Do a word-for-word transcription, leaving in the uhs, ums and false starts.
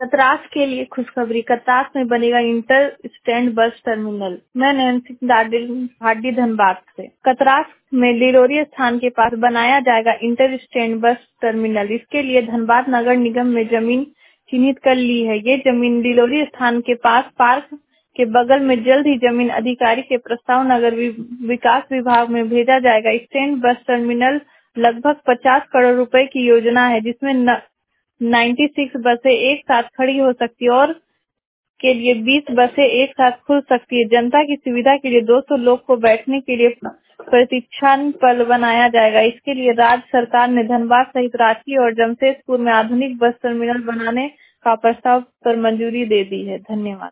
कतरास के लिए खुशखबरी। कतरास में बनेगा इंटर स्टैंड बस टर्मिनल। मैं नैन्सी डाडिल हाडी धनबाद से। कतरास में डिलोरी स्थान के पास बनाया जाएगा इंटर स्टैंड बस टर्मिनल। इसके लिए धनबाद नगर निगम में जमीन चिन्हित कर ली है। ये जमीन डिलोरी स्थान के पास पार्क के बगल में जल्द ही जमीन अधिकारी के प्रस्ताव नगर विकास विभाग में भेजा जाएगा। स्टैंड बस टर्मिनल लगभग पचास करोड़ रुपए की योजना है, जिसमें न छियानवे बसें एक साथ खड़ी हो सकती है और के लिए बीस बसें एक साथ खुल सकती है। जनता की सुविधा के लिए दो सौ लोग को बैठने के लिए प्रतीक्षान पल बनाया जाएगा। इसके लिए राज्य सरकार ने धनबाद सहित रांची और जमशेदपुर में आधुनिक बस टर्मिनल बनाने का प्रस्ताव पर मंजूरी दे दी है। धन्यवाद।